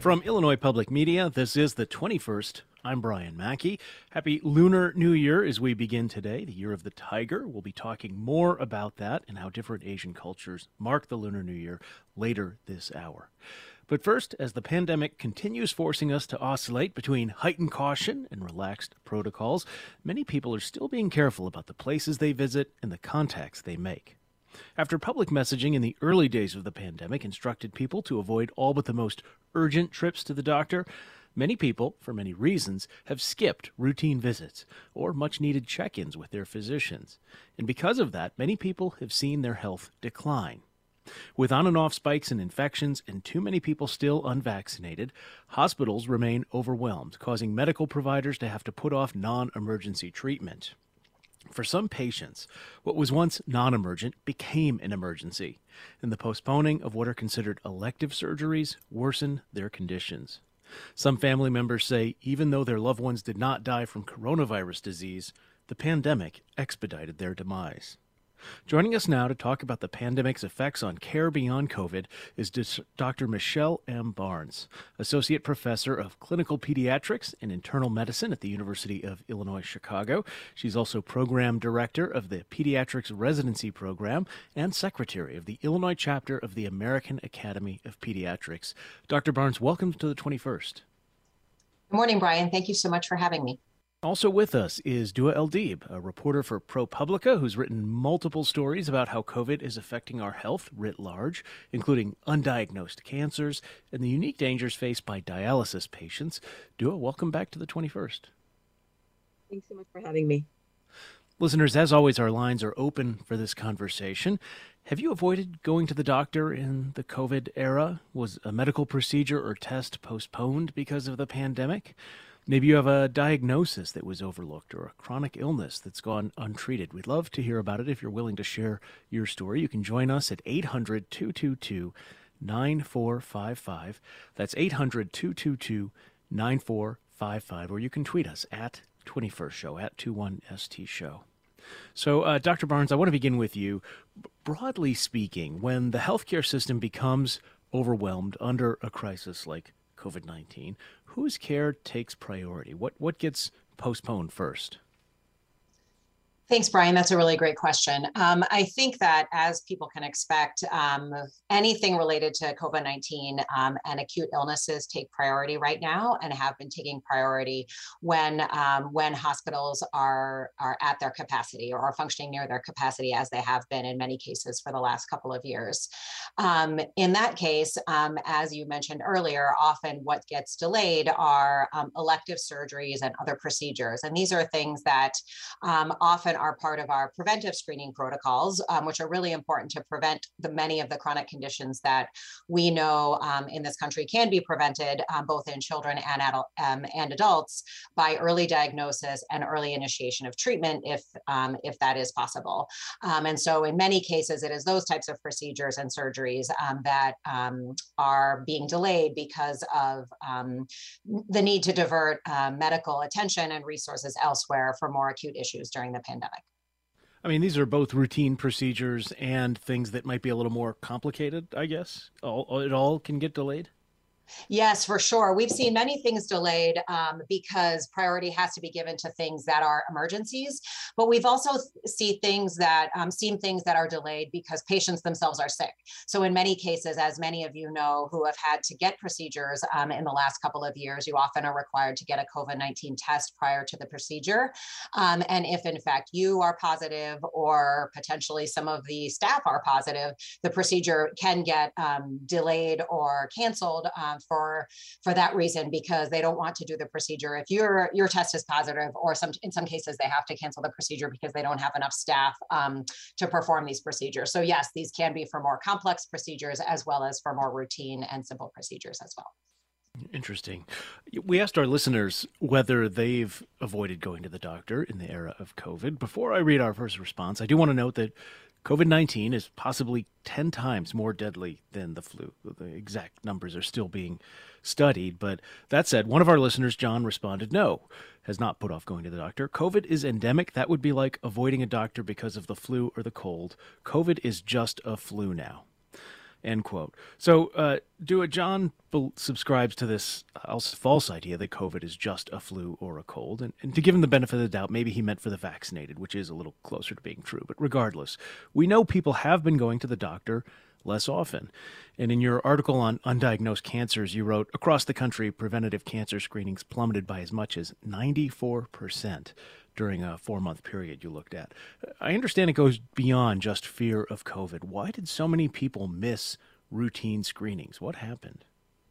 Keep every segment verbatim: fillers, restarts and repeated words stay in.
From Illinois Public Media, this is the twenty-first. I'm Brian Mackey. Happy Lunar New Year as we begin today, the Year of the Tiger. We'll be talking more about that and how different Asian cultures mark the Lunar New Year later this hour. But first, as the pandemic continues forcing us to oscillate between heightened caution and relaxed protocols, many people are still being careful about the places they visit and the contacts they make. After public messaging in the early days of the pandemic instructed people to avoid all but the most urgent trips to the doctor, many people, for many reasons, have skipped routine visits or much-needed check-ins with their physicians. And because of that, many people have seen their health decline. With on and off spikes in infections and too many people still unvaccinated, hospitals remain overwhelmed, causing medical providers to have to put off non-emergency treatment. For some patients, what was once non-emergent became an emergency, and the postponing of what are considered elective surgeries worsened their conditions. Some family members say even though their loved ones did not die from coronavirus disease, the pandemic expedited their demise. Joining us now to talk about the pandemic's effects on care beyond COVID is Doctor Michelle M. Barnes, Associate Professor of Clinical Pediatrics and Internal Medicine at the University of Illinois Chicago. She's also Program Director of the Pediatrics Residency Program and Secretary of the Illinois Chapter of the American Academy of Pediatrics. Doctor Barnes, welcome to the twenty-first. Good morning, Brian. Thank you so much for having me. Also with us is Dua El-Deeb, a reporter for ProPublica who's written multiple stories about how COVID is affecting our health writ large, including undiagnosed cancers and the unique dangers faced by dialysis patients. Dua, welcome back to the twenty-first. Thanks so much for having me. Listeners, as always, our lines are open for this conversation. Have you avoided going to the doctor in the COVID era? Was a medical procedure or test postponed because of the pandemic? Maybe you have a diagnosis that was overlooked or a chronic illness that's gone untreated. We'd love to hear about it. If you're willing to share your story, you can join us at eight hundred, two two two, nine four five five. That's eight hundred, two two two, nine four five five. Or you can tweet us at twenty-first show, at twenty-one S T show. So, uh, Doctor Barnes, I want to begin with you. Broadly speaking, when the healthcare system becomes overwhelmed under a crisis like COVID nineteen, whose care takes priority? What what gets postponed first? Thanks, Brian. That's a really great question. Um, I think that as people can expect, um, anything related to COVID nineteen um, and acute illnesses take priority right now and have been taking priority when um, when hospitals are, are at their capacity or are functioning near their capacity, as they have been in many cases for the last couple of years. Um, in that case, um, as you mentioned earlier, often what gets delayed are um, elective surgeries and other procedures. And these are things that um, often are part of our preventive screening protocols, um, which are really important to prevent the many of the chronic conditions that we know um, in this country can be prevented, um, both in children and adult um, and adults, by early diagnosis and early initiation of treatment, if um, if that is possible. Um, and so, in many cases, it is those types of procedures and surgeries um, that um, are being delayed because of um, the need to divert uh, medical attention and resources elsewhere for more acute issues during the pandemic. I mean, these are both routine procedures and things that might be a little more complicated, I guess. All, it all can get delayed? Yes, for sure. We've seen many things delayed um, because priority has to be given to things that are emergencies. But we've also see things that um, seen things that are delayed because patients themselves are sick. So in many cases, as many of you know who have had to get procedures um, in the last couple of years, you often are required to get a COVID nineteen test prior to the procedure. Um, and if in fact you are positive or potentially some of the staff are positive, the procedure can get um, delayed or canceled um, for for that reason, because they don't want to do the procedure if your your test is positive, or some in some cases they have to cancel the procedure because they don't have enough staff um, to perform these procedures. So yes, these can be for more complex procedures as well as for more routine and simple procedures as well. Interesting. We asked our listeners whether they've avoided going to the doctor in the era of COVID. Before I read our first response, I do want to note that COVID nineteen is possibly ten times more deadly than the flu. The exact numbers are still being studied. But that said, one of our listeners, John, responded, no, has not put off going to the doctor. COVID is endemic. That would be like avoiding a doctor because of the flu or the cold. COVID is just a flu now. end quote. So, uh, do John bel- subscribes to this uh, false idea that COVID is just a flu or a cold. And, and to give him the benefit of the doubt, maybe he meant for the vaccinated, which is a little closer to being true. But regardless, we know people have been going to the doctor less often. And in your article on undiagnosed cancers, you wrote, across the country, preventative cancer screenings plummeted by as much as ninety-four percent during a four-month period you looked at. I understand it goes beyond just fear of COVID. Why did so many people miss routine screenings? What happened?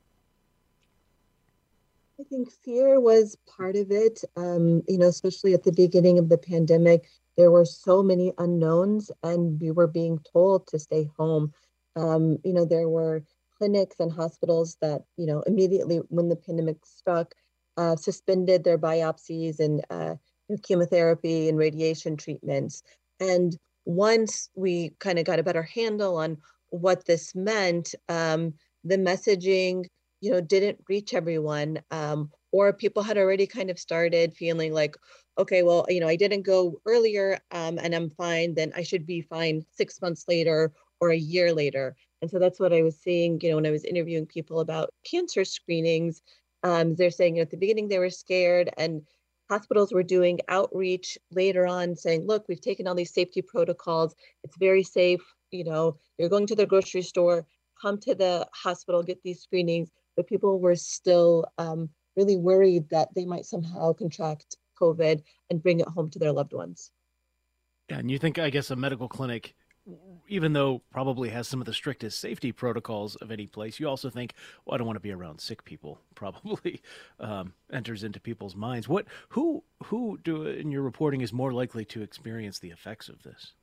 I think fear was part of it. Um, you know, especially at the beginning of the pandemic, there were so many unknowns, and we were being told to stay home. Um, you know, there were clinics and hospitals that, you know, immediately when the pandemic struck, uh, suspended their biopsies and uh, chemotherapy and radiation treatments. And once we kind of got a better handle on what this meant, um, the messaging, you know, didn't reach everyone, um, or people had already kind of started feeling like, okay, well, you know, I didn't go earlier um, and I'm fine, then I should be fine six months later or a year later. And so that's what I was seeing, you know, when I was interviewing people about cancer screenings. Um, they're saying, you know, at the beginning they were scared, and hospitals were doing outreach later on saying, look, we've taken all these safety protocols. It's very safe. You know, you're going to the grocery store, come to the hospital, get these screenings. But people were still um, really worried that they might somehow contract COVID and bring it home to their loved ones. Yeah, and you think, I guess, a medical clinic, even though probably has some of the strictest safety protocols of any place, you also think, well, I don't want to be around sick people. Probably um, enters into people's minds. What, who, who do in your reporting is more likely to experience the effects of this?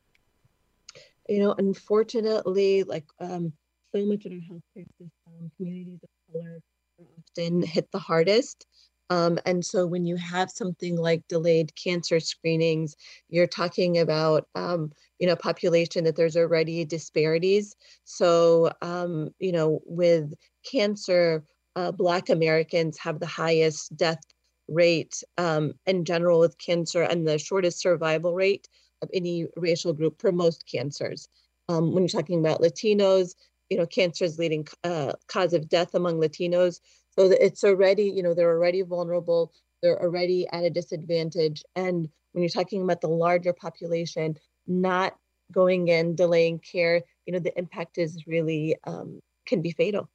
You know, unfortunately, like um, so much in our healthcare system, communities of color are often hit the hardest. Um, and so when you have something like delayed cancer screenings, you're talking about, um, you know, population that there's already disparities. So, um, you know, with cancer, uh, Black Americans have the highest death rate um, in general with cancer and the shortest survival rate of any racial group for most cancers. Um, when you're talking about Latinos, you know, cancer is leading uh, cause of death among Latinos. So it's already, you know, they're already vulnerable. They're already at a disadvantage. And when you're talking about the larger population, not going in, delaying care, you know, the impact is really, um, can be fatal.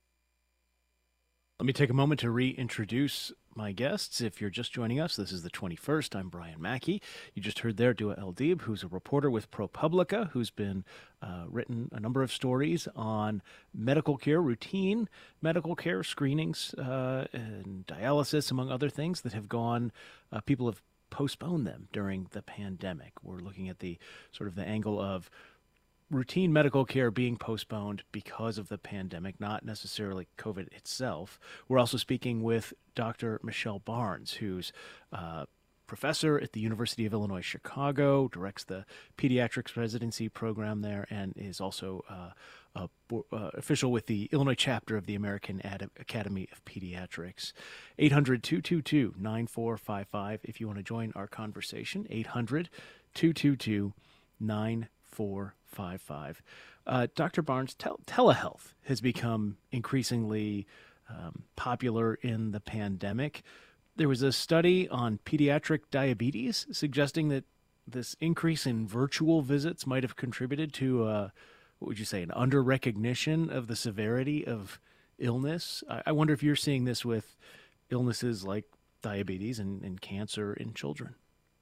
Let me take a moment to reintroduce my guests. If you're just joining us, this is the twenty-first. I'm Brian Mackey. You just heard there Dua El-Deeb, who's a reporter with ProPublica, who's been uh, written a number of stories on medical care, routine medical care screenings, uh, and dialysis, among other things that have gone, uh, people have postponed them during the pandemic. We're looking at the sort of the angle of routine medical care being postponed because of the pandemic, not necessarily COVID itself. We're also speaking with Doctor Michelle Barnes, who's uh, professor at the University of Illinois Chicago, directs the pediatrics residency program there, and is also uh, a, uh, official with the Illinois chapter of the American Ad- Academy of Pediatrics. eight hundred, two two two, nine four five five if you want to join our conversation. eight hundred, two two two, nine four five five. Uh, Doctor Barnes, tel- telehealth has become increasingly um, popular in the pandemic. There was a study on pediatric diabetes suggesting that this increase in virtual visits might have contributed to, uh, what would you say, an under-recognition of the severity of illness. I, I wonder if you're seeing this with illnesses like diabetes and, and cancer in children.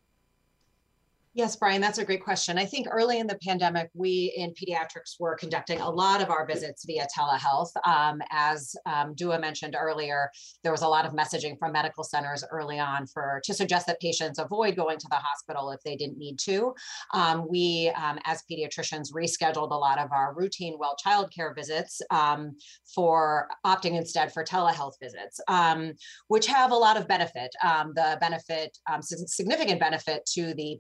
Yes, Brian, that's a great question. I think early in the pandemic, we in pediatrics were conducting a lot of our visits via telehealth. Um, as um, Dua mentioned earlier, there was a lot of messaging from medical centers early on for to suggest that patients avoid going to the hospital if they didn't need to. Um, we, um, as pediatricians, rescheduled a lot of our routine well child care visits um, for opting instead for telehealth visits, um, which have a lot of benefit. Um, the benefit, um, significant benefit to the patient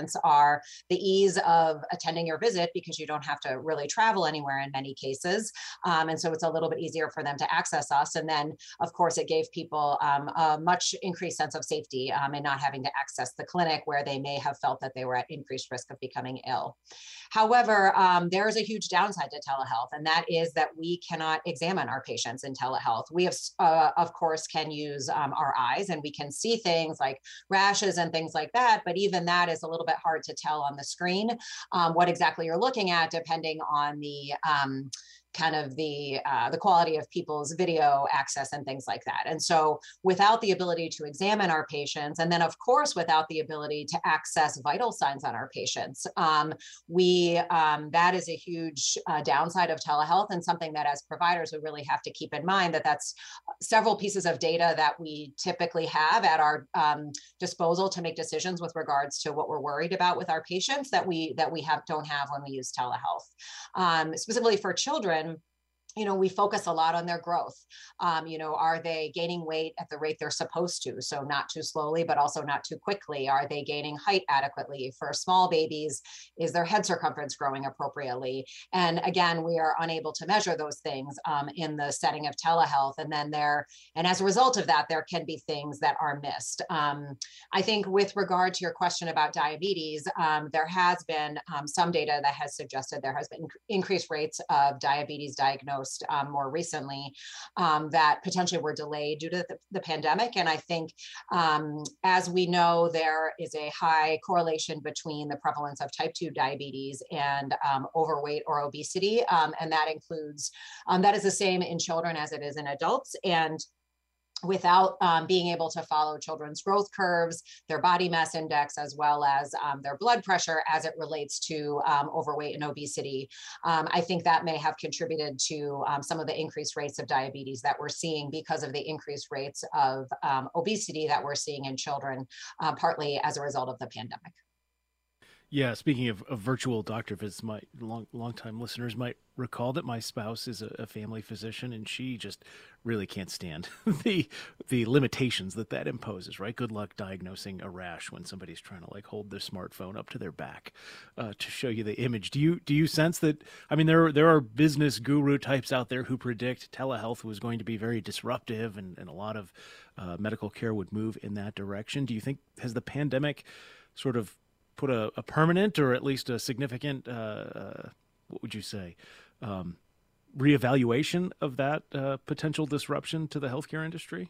patients are the ease of attending your visit because you don't have to really travel anywhere in many cases. Um, and so it's a little bit easier for them to access us. And then, of course, it gave people um, a much increased sense of safety um, and not having to access the clinic where they may have felt that they were at increased risk of becoming ill. However, um, there is a huge downside to telehealth, and that is that we cannot examine our patients in telehealth. We have, uh, of course, can use um, our eyes, and we can see things like rashes and things like that, but even that is a little bit hard to tell on the screen um, what exactly you're looking at, depending on the um, kind of the uh, the quality of people's video access and things like that. And so without the ability to examine our patients, and then of course, without the ability to access vital signs on our patients, um, we um, that is a huge uh, downside of telehealth, and something that as providers, we really have to keep in mind that that's several pieces of data that we typically have at our um, disposal to make decisions with regards to what we're worried about with our patients that we that we have don't have when we use telehealth. Um, specifically for children, you know, we focus a lot on their growth. Um, you know, are they gaining weight at the rate they're supposed to? So not too slowly, but also not too quickly. Are they gaining height adequately? For small babies, is their head circumference growing appropriately? And again, we are unable to measure those things um, in the setting of telehealth. And then there, and as a result of that, there can be things that are missed. Um, I think with regard to your question about diabetes, um, there has been um, some data that has suggested there has been increased rates of diabetes diagnosed Um, more recently um, that potentially were delayed due to the, the pandemic. And I think, um, as we know, there is a high correlation between the prevalence of type two diabetes and um, overweight or obesity. Um, and that includes, um, that is the same in children as it is in adults. And without um, being able to follow children's growth curves, their body mass index, as well as um, their blood pressure as it relates to um, overweight and obesity. Um, I think that may have contributed to um, some of the increased rates of diabetes that we're seeing because of the increased rates of um, obesity that we're seeing in children, uh, partly as a result of the pandemic. Yeah, speaking of, of virtual doctor visits, my long longtime listeners might recall that my spouse is a, a family physician, and she just really can't stand the the limitations that that imposes. Right? Good luck diagnosing a rash when somebody's trying to like hold their smartphone up to their back uh, to show you the image. Do you do you sense that? I mean, there are, there are business guru types out there who predict telehealth was going to be very disruptive, and, and a lot of uh, medical care would move in that direction. Do you think has the pandemic sort of put a, a permanent or at least a significant, uh, uh, what would you say, um, reevaluation of that uh, potential disruption to the healthcare industry?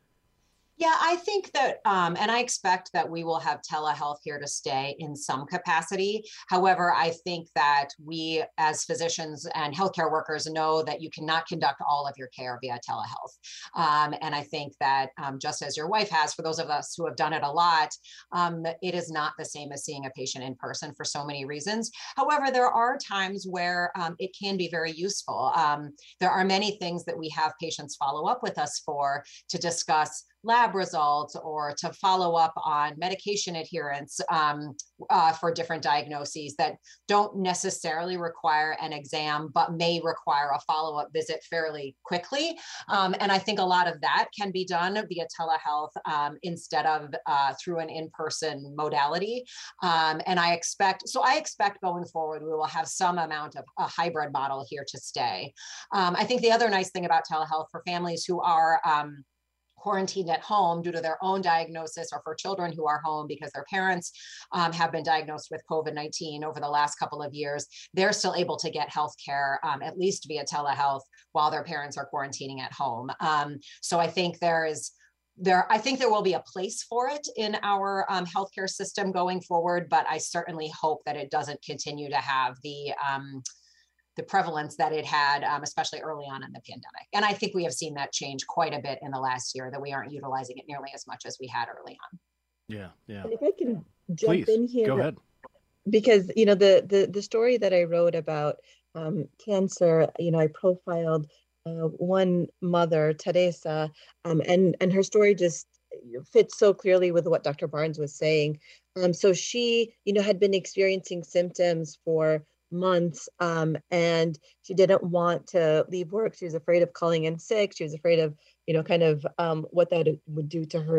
Yeah, I think that, um, and I expect that we will have telehealth here to stay in some capacity. However, I think that we as physicians and healthcare workers know that you cannot conduct all of your care via telehealth. Um, and I think that um, just as your wife has, for those of us who have done it a lot, um, it is not the same as seeing a patient in person for so many reasons. However, there are times where um, it can be very useful. Um, there are many things that we have patients follow up with us for to discuss lab results or to follow up on medication adherence um, uh, for different diagnoses that don't necessarily require an exam, but may require a follow-up visit fairly quickly. Um, and I think a lot of that can be done via telehealth um, instead of uh, through an in-person modality. Um, and I expect, so I expect going forward, we will have some amount of a hybrid model here to stay. Um, I think the other nice thing about telehealth for families who are um, quarantined at home due to their own diagnosis, or for children who are home because their parents um, have been diagnosed with COVID nineteen over the last couple of years, they're still able to get healthcare, um, at least via telehealth, while their parents are quarantining at home. Um, so I think there is There, I think there will be a place for it in our um, healthcare system going forward, but I certainly hope that it doesn't continue to have the um, the prevalence that it had, um, especially early on in the pandemic. And I think we have seen that change quite a bit in the last year, that we aren't utilizing it nearly as much as we had early on. Yeah, yeah. And if I can jump Please, in here, go ahead. Because you know the the the story that I wrote about um, cancer, you know, I profiled uh, one mother, Teresa, um, and and her story just fits so clearly with what Doctor Barnes was saying. Um, so she, you know, had been experiencing symptoms for months, um, and she didn't want to leave work. She was afraid of calling in sick. She was afraid of, you know, kind of um, what that would do to her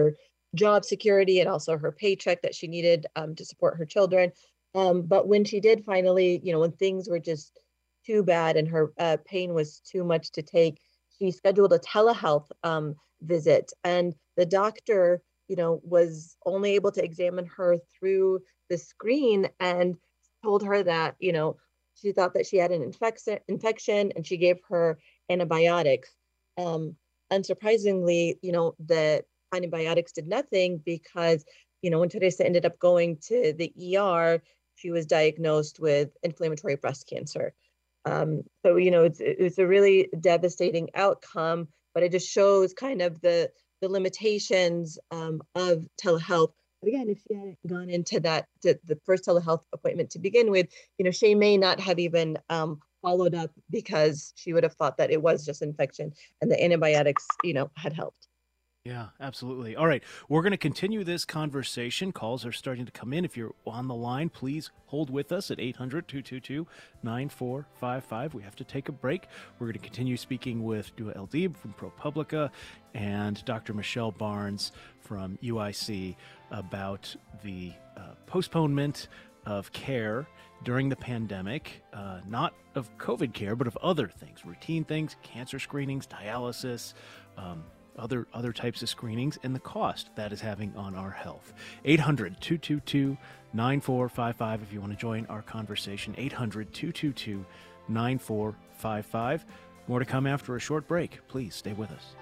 job security and also her paycheck that she needed um, to support her children. Um, but when she did finally, you know, when things were just too bad and her uh, pain was too much to take, she scheduled a telehealth um, visit. And the doctor, you know, was only able to examine her through the screen and told her that, you know, she thought that she had an infection, infection and she gave her antibiotics. Um, unsurprisingly, you know, the antibiotics did nothing because, you know, when Teresa ended up going to the E R, she was diagnosed with inflammatory breast cancer. Um, so, you know, it's it's a really devastating outcome, but it just shows kind of the the limitations um, of telehealth. But again, if she hadn't gone into that to the first telehealth appointment to begin with, you know, she may not have even um, followed up because she would have thought that it was just infection and the antibiotics, you know, had helped. Yeah, absolutely. All right. We're going to continue this conversation. Calls are starting to come in. If you're on the line, please hold with us at eight hundred, two two two, nine four five five. We have to take a break. We're going to continue speaking with Dua Eldib from ProPublica and Doctor Michelle Barnes from U I C about the uh, postponement of care during the pandemic, uh, not of COVID care, but of other things, routine things, cancer screenings, dialysis, um, other other types of screenings, and the cost that is having on our health. eight hundred, two two two, nine four five five if you want to join our conversation. eight hundred, two two two, nine four five five. More to come after a short break. Please stay with us.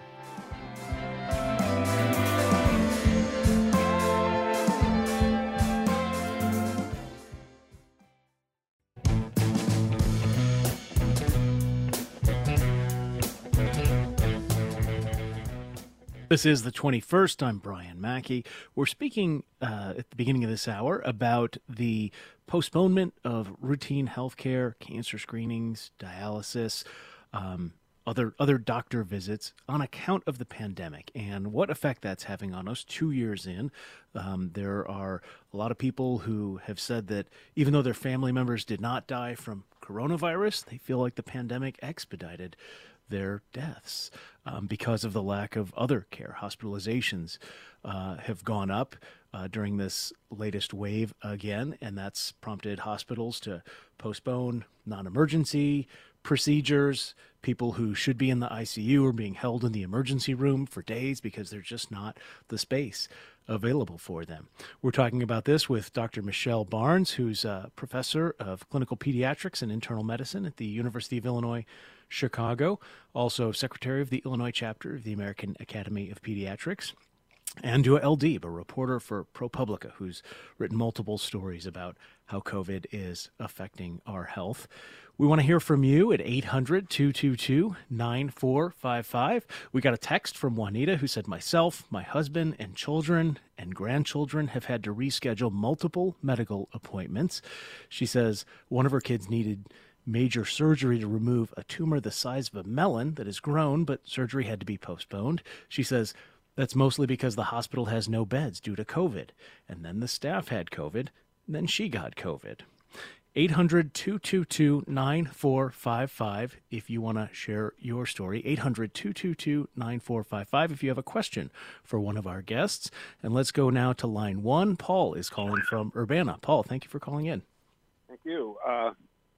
This is the twenty-first. I'm Brian Mackey. We're speaking uh, at the beginning of this hour about the postponement of routine health care, cancer screenings, dialysis, um, other other doctor visits on account of the pandemic and what effect that's having on us two years in. Um, there are a lot of people who have said that even though their family members did not die from coronavirus, they feel like the pandemic expedited their deaths um, because of the lack of other care. Hospitalizations uh, have gone up uh, during this latest wave again, and that's prompted hospitals to postpone non-emergency procedures. People who should be in the I C U are being held in the emergency room for days because there's just not the space available for them. We're talking about this with Doctor Michelle Barnes, who's a professor of clinical pediatrics and internal medicine at the University of Illinois Chicago, also secretary of the Illinois chapter of the American Academy of Pediatrics, and Dua Eldib, a reporter for ProPublica, who's written multiple stories about how COVID is affecting our health. We want to hear from you at eight hundred, two two two, nine four five five. We got a text from Juanita who said, myself, my husband, and children and grandchildren have had to reschedule multiple medical appointments. She says one of her kids needed major surgery to remove a tumor the size of a melon that has grown, but surgery had to be postponed. She says that's mostly because the hospital has no beds due to COVID. And then the staff had COVID, and then she got COVID. eight hundred, two two two, nine four five five if you want to share your story. eight hundred, two two two, nine four five five if you have a question for one of our guests. And let's go now to line one. Paul is calling from Urbana. Paul, thank you for calling in. Thank you. Uh,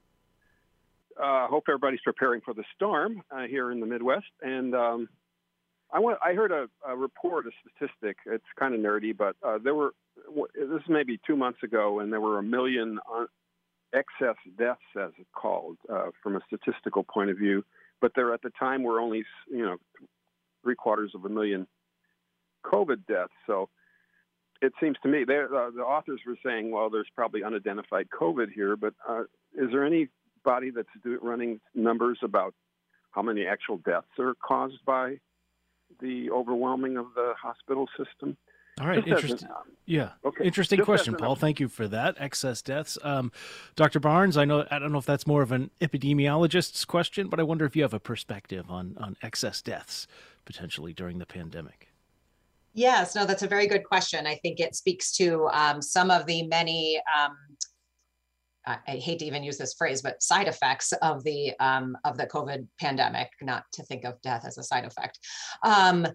uh, hope everybody's preparing for the storm uh, here in the Midwest. And um, I want, I heard a, a report, a statistic. It's kind of nerdy, but uh, there were, this is maybe two months ago, and there were a million un- excess deaths, as it's called, uh, from a statistical point of view. But there at the time were only, you know, three quarters of a million COVID deaths. So it seems to me, uh, the authors were saying, well, there's probably unidentified COVID here, but uh, is there anybody that's do, running numbers about how many actual deaths are caused by the overwhelming of the hospital system? All right, interesting. Yeah, okay. Interesting Just question, Paul. Thank you for that. Excess deaths. Um, Doctor Barnes, I know I don't know if that's more of an epidemiologist's question, but I wonder if you have a perspective on on excess deaths potentially during the pandemic. Yes, no, that's a very good question. I think it speaks to um, some of the many, um, I, I hate to even use this phrase, but side effects of the um, of the COVID pandemic. Not to think of death as a side effect. Um,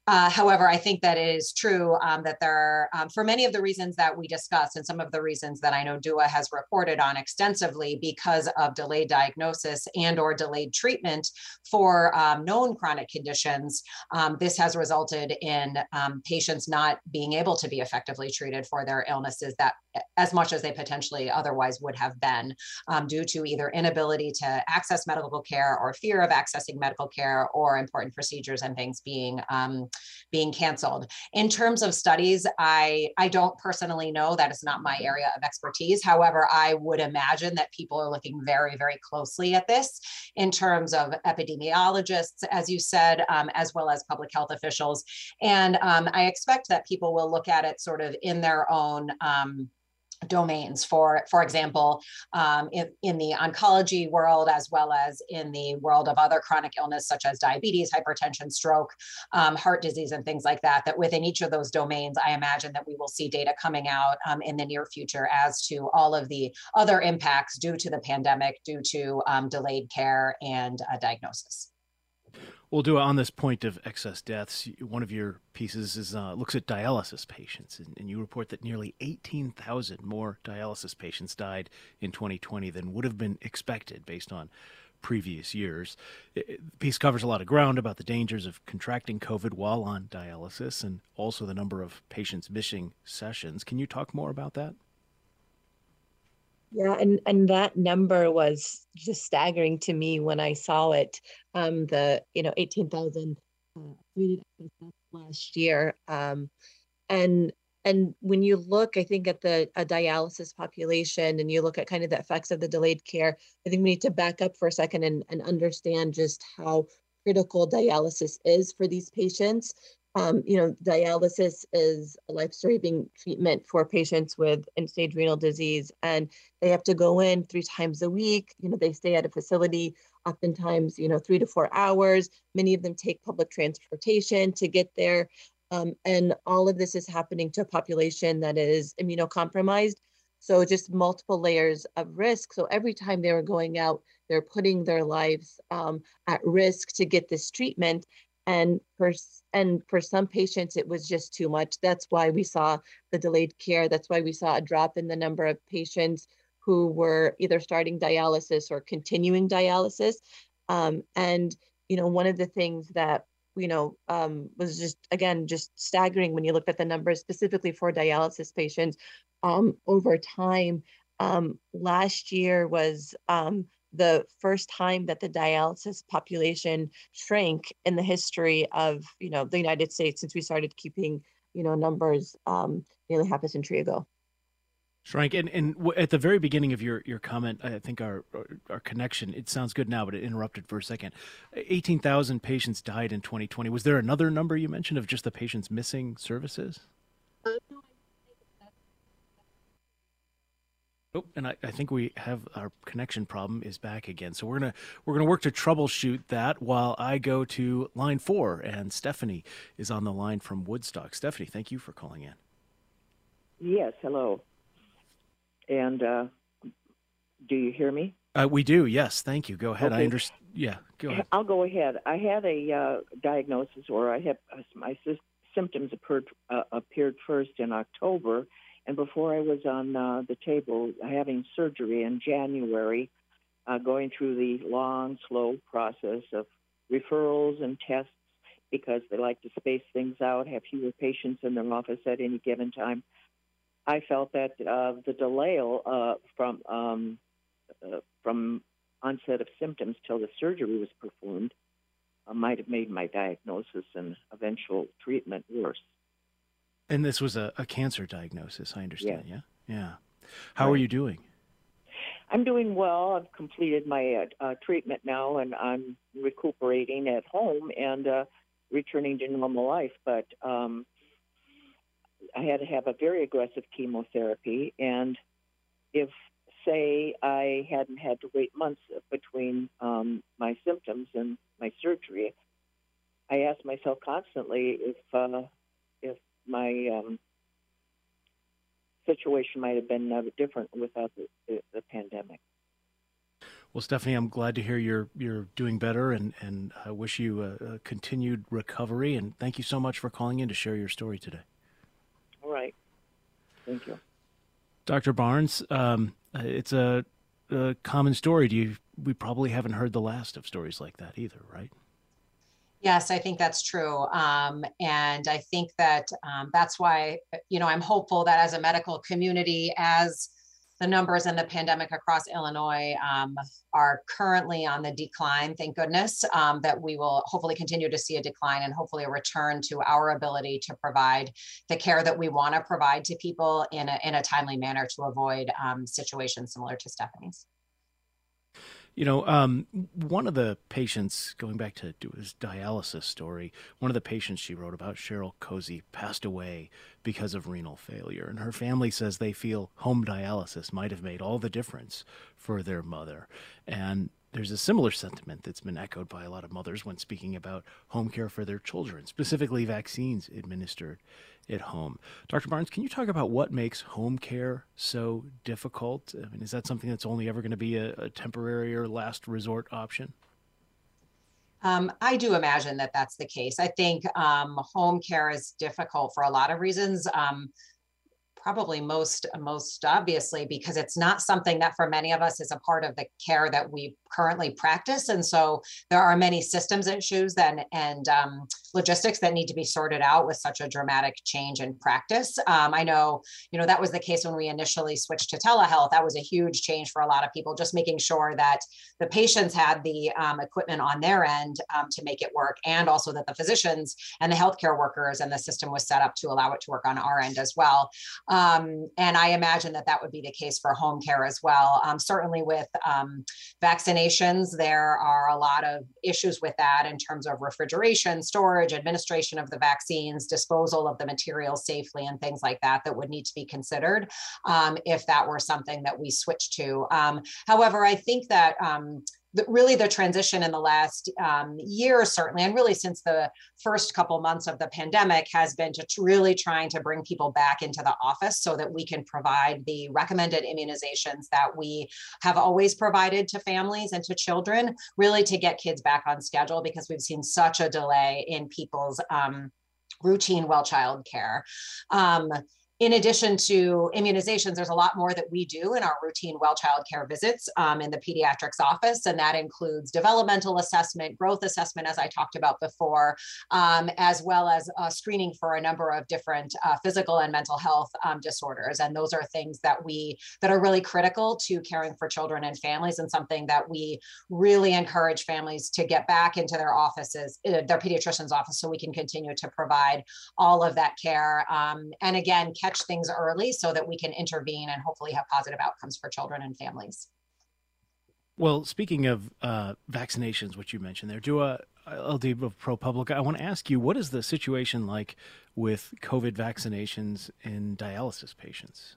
Uh, however, I think that it is true um, that there are, um, for many of the reasons that we discussed and some of the reasons that I know D U A has reported on extensively because of delayed diagnosis and or delayed treatment for um, known chronic conditions, um, this has resulted in um, patients not being able to be effectively treated for their illnesses that as much as they potentially otherwise would have been um, due to either inability to access medical care or fear of accessing medical care or important procedures and things being um, being canceled. In terms of studies, I, I don't personally know. That is not my area of expertise. However, I would imagine that people are looking very, very closely at this in terms of epidemiologists, as you said, um, as well as public health officials. And um, I expect that people will look at it sort of in their own um, domains. For, for example, um, in, in the oncology world, as well as in the world of other chronic illness, such as diabetes, hypertension, stroke, um, heart disease, and things like that, that within each of those domains, I imagine that we will see data coming out um, in the near future as to all of the other impacts due to the pandemic, due to um, delayed care and uh, diagnosis. We'll do on this point of excess deaths. One of your pieces is uh, looks at dialysis patients, and, and you report that nearly eighteen thousand more dialysis patients died in twenty twenty than would have been expected based on previous years. It, the piece covers a lot of ground about the dangers of contracting COVID while on dialysis and also the number of patients missing sessions. Can you talk more about that? Yeah, and, and that number was just staggering to me when I saw it. Um, the, you know, eighteen thousand uh, last year. Um, and and when you look, I think, at the a dialysis population and you look at kind of the effects of the delayed care, I think we need to back up for a second and, and understand just how critical dialysis is for these patients. Um, you know, dialysis is a life-saving treatment for patients with end-stage renal disease, and they have to go in three times a week. You know, they stay at a facility, oftentimes, you know, three to four hours. Many of them take public transportation to get there. Um, and all of this is happening to a population that is immunocompromised. So just multiple layers of risk. So every time they were going out, they're putting their lives um, at risk to get this treatment. And for, and for some patients, it was just too much. That's why we saw the delayed care. That's why we saw a drop in the number of patients who were either starting dialysis or continuing dialysis. Um, and, you know, one of the things that, you know, um, was just, again, just staggering when you look at the numbers specifically for dialysis patients um, over time. Um, last year was um, the first time that the dialysis population shrank in the history of, you know, the United States since we started keeping, you know, numbers um, nearly half a century ago. Shrank, and, and at the very beginning of your, your comment, I think our, our our connection, it sounds good now, but it interrupted for a second. eighteen thousand patients died in twenty twenty. Was there another number you mentioned of just the patients missing services? Oh, and I, I think we have our connection problem is back again. So we're gonna we're gonna work to troubleshoot that while I go to line four, and Stephanie is on the line from Woodstock. Stephanie, thank you for calling in. Yes, hello. And uh, do you hear me? Uh, we do. Yes, thank you. Go ahead. Okay. I understand. Yeah, go ahead. I'll go ahead. I had a uh, diagnosis, or I had uh, my sy- symptoms appeared, uh, appeared first in October. And before I was on uh, the table having surgery in January, uh, going through the long, slow process of referrals and tests because they like to space things out, have fewer patients in their office at any given time. I felt that uh, the delay uh, from um, uh, from onset of symptoms till the surgery was performed uh, might have made my diagnosis and eventual treatment worse. And this was a, a cancer diagnosis, I understand, Yes. yeah? Yeah. How Right. are you doing? I'm doing well. I've completed my uh, uh, treatment now, and I'm recuperating at home and uh, returning to normal life. But um, I had to have a very aggressive chemotherapy, and if, say, I hadn't had to wait months between um, my symptoms and my surgery, I asked myself constantly if uh, if my um, situation might have been uh, different without the, the, the pandemic. Well, Stephanie, I'm glad to hear you're you're doing better, and and I wish you a, a continued recovery. And thank you so much for calling in to share your story today. All right. Thank you. Doctor Barnes, um, it's a, a common story. Do you? We probably haven't heard the last of stories like that either, right? Yes, I think that's true. Um, and I think that um, that's why, you know, I'm hopeful that as a medical community, as the numbers in the pandemic across Illinois um, are currently on the decline, thank goodness, um, that we will hopefully continue to see a decline and hopefully a return to our ability to provide the care that we want to provide to people in a, in a timely manner to avoid um, situations similar to Stephanie's. You know, um, one of the patients, going back to do his dialysis story, one of the patients she wrote about, Cheryl Cozy, passed away because of renal failure. And her family says they feel home dialysis might have made all the difference for their mother. And there's a similar sentiment that's been echoed by a lot of mothers when speaking about home care for their children, specifically vaccines administered at home. Doctor Barnes, can you talk about what makes home care so difficult? I mean, is that something that's only ever going to be a, a temporary or last resort option? Um, I do imagine that that's the case. I think um, home care is difficult for a lot of reasons. Um, probably most most obviously because it's not something that for many of us is a part of the care that we currently practice. And so there are many systems issues then and um, logistics that need to be sorted out with such a dramatic change in practice. Um, I know, you know, that was the case when we initially switched to telehealth. That was a huge change for a lot of people, just making sure that the patients had the um, equipment on their end um, to make it work, and also that the physicians and the healthcare workers and the system was set up to allow it to work on our end as well. Um, and I imagine that that would be the case for home care as well. Um, certainly with um, vaccinations, there are a lot of issues with that in terms of refrigeration, storage, administration of the vaccines, disposal of the materials safely, and things like that that would need to be considered um, if that were something that we switched to. Um, however, I think that um, The, really the transition in the last um, year, certainly, and really since the first couple months of the pandemic, has been to really trying to bring people back into the office so that we can provide the recommended immunizations that we have always provided to families and to children, really to get kids back on schedule, because we've seen such a delay in people's um, routine well child care. Um, In addition to immunizations, there's a lot more that we do in our routine well child care visits um, in the pediatrics office, and that includes developmental assessment, growth assessment, as I talked about before, um, as well as uh, screening for a number of different uh, physical and mental health um, disorders. And those are things that we that are really critical to caring for children and families, and something that we really encourage families to get back into their offices, uh, their pediatrician's office, so we can continue to provide all of that care. Um, and again, catch things early so that we can intervene and hopefully have positive outcomes for children and families. Well, speaking of uh, vaccinations, which you mentioned there, Dua L D of ProPublica, I want to ask you, what is the situation like with COVID vaccinations in dialysis patients?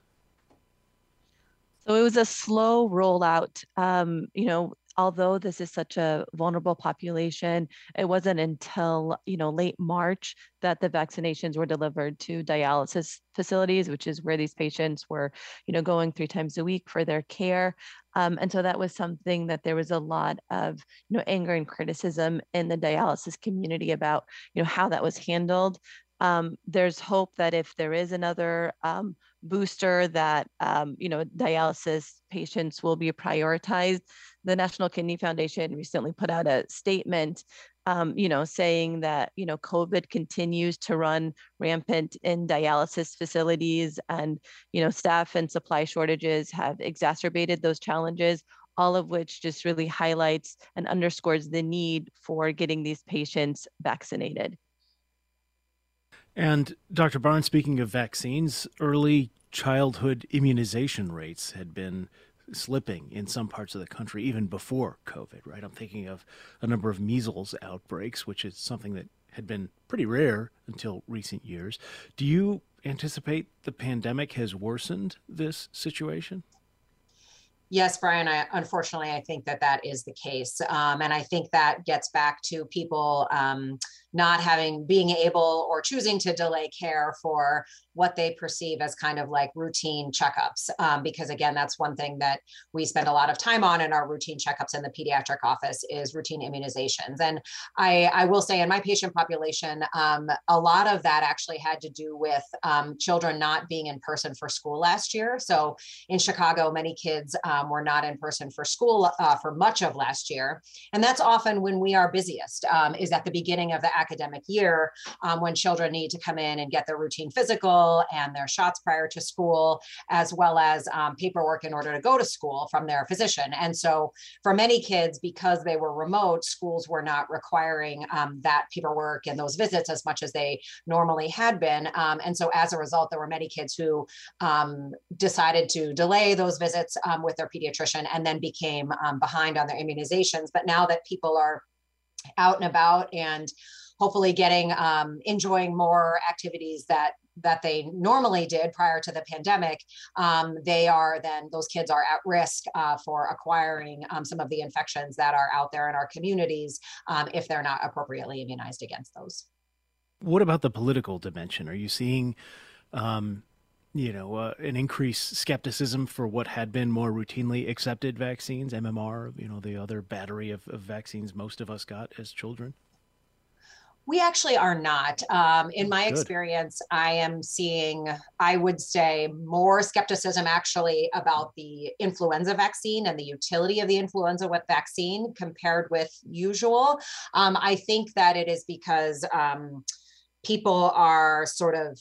So it was a slow rollout. Um, you know, although this is such a vulnerable population, it wasn't until, you know, late March that the vaccinations were delivered to dialysis facilities, which is where these patients were, you know, going three times a week for their care. Um, and so that was something that there was a lot of, you know, anger and criticism in the dialysis community about, you know, how that was handled. Um, there's hope that if there is another um, booster, that, um, you know, dialysis patients will be prioritized. The National Kidney Foundation recently put out a statement, um, you know, saying that, you know, COVID continues to run rampant in dialysis facilities, and, you know, staff and supply shortages have exacerbated those challenges, all of which just really highlights and underscores the need for getting these patients vaccinated. And Doctor Barnes, speaking of vaccines, early childhood immunization rates had been slipping in some parts of the country even before COVID, right? I'm thinking of a number of measles outbreaks, which is something that had been pretty rare until recent years. Do you anticipate the pandemic has worsened this situation? Yes, Brian, I, unfortunately, I think that that is the case. Um, and I think that gets back to people um, not having, being able or choosing to delay care for what they perceive as kind of like routine checkups. Um, because again, that's one thing that we spend a lot of time on in our routine checkups in the pediatric office is routine immunizations. And I, I will say in my patient population, um, a lot of that actually had to do with um, children not being in person for school last year. So in Chicago, many kids um, were not in person for school uh, for much of last year. And that's often when we are busiest, um, is at the beginning of the academic year, um, when children need to come in and get their routine physical and their shots prior to school, as well as um, paperwork in order to go to school from their physician. And so for many kids, because they were remote, schools were not requiring um, that paperwork and those visits as much as they normally had been. Um, and so as a result, there were many kids who um, decided to delay those visits um, with their pediatrician and then became um, behind on their immunizations. But now that people are out and about and hopefully getting, um, enjoying more activities that that they normally did prior to the pandemic, um, they are then, those kids are at risk uh, for acquiring um, some of the infections that are out there in our communities um, if they're not appropriately immunized against those. What about the political dimension? Are you seeing, um, you know, uh, an increased skepticism for what had been more routinely accepted vaccines, M M R, you know, the other battery of, of vaccines most of us got as children? We actually are not. Um, in my Good. experience, I am seeing, I would say, more skepticism actually about the influenza vaccine and the utility of the influenza vaccine compared with usual. Um, I think that it is because um, people are sort of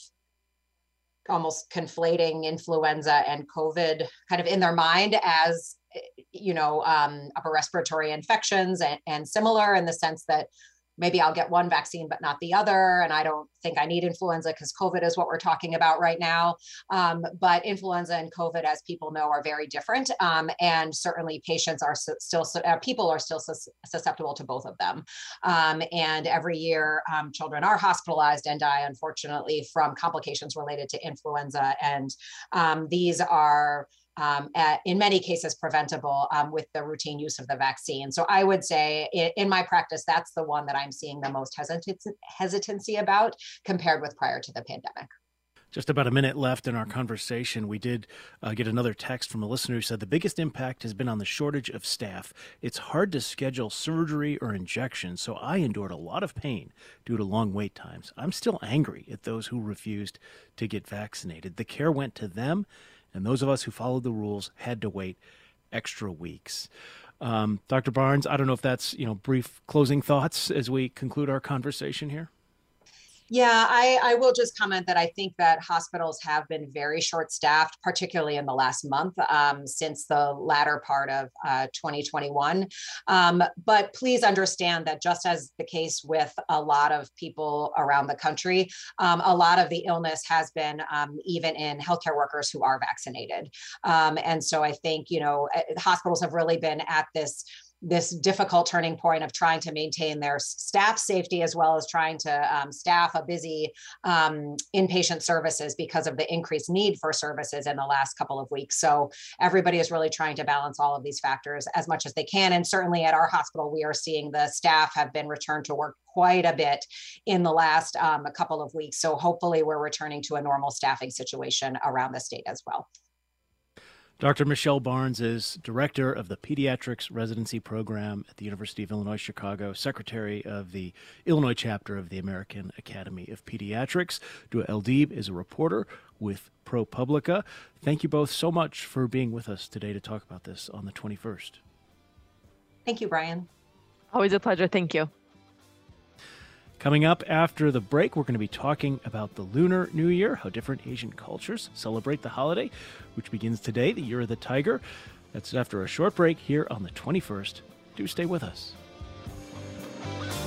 almost conflating influenza and COVID kind of in their mind as, you know, um, upper respiratory infections and, and similar in the sense that maybe I'll get one vaccine, but not the other. And I don't think I need influenza because COVID is what we're talking about right now. Um, but influenza and COVID, as people know, are very different. Um, and certainly patients are su- still, uh, people are still sus- susceptible to both of them. Um, and every year, um, children are hospitalized and die, unfortunately, from complications related to influenza. And um, these are Um, at, in many cases preventable um, with the routine use of the vaccine. So I would say in, in my practice, that's the one that I'm seeing the most hesitancy, hesitancy about compared with prior to the pandemic. Just about a minute left in our conversation. We did uh, get another text from a listener who said the biggest impact has been on the shortage of staff. It's hard to schedule surgery or injections, so I endured a lot of pain due to long wait times. I'm still angry at those who refused to get vaccinated. The care went to them, and those of us who followed the rules had to wait extra weeks. Um, Doctor Barnes, I don't know if that's, you know, brief closing thoughts as we conclude our conversation here. Yeah, I, I will just comment that I think that hospitals have been very short-staffed, particularly in the last month um, since the latter part of uh, twenty twenty-one. Um, but please understand that just as the case with a lot of people around the country, um, a lot of the illness has been um, even in healthcare workers who are vaccinated. Um, and so I think, you know, hospitals have really been at this this difficult turning point of trying to maintain their staff safety as well as trying to um, staff a busy um, inpatient services because of the increased need for services in the last couple of weeks. So everybody is really trying to balance all of these factors as much as they can. And certainly at our hospital, we are seeing the staff have been returned to work quite a bit in the last um, a couple of weeks. So hopefully we're returning to a normal staffing situation around the state as well. Doctor Michelle Barnes is Director of the Pediatrics Residency Program at the University of Illinois Chicago, Secretary of the Illinois chapter of the American Academy of Pediatrics. Dua El-Deeb is a reporter with ProPublica. Thank you both so much for being with us today to talk about this on the twenty-first. Thank you, Brian. Always a pleasure. Thank you. Coming up after the break, we're going to be talking about the Lunar New Year, how different Asian cultures celebrate the holiday, which begins today, the Year of the Tiger. That's after a short break here on the twenty-first. Do stay with us.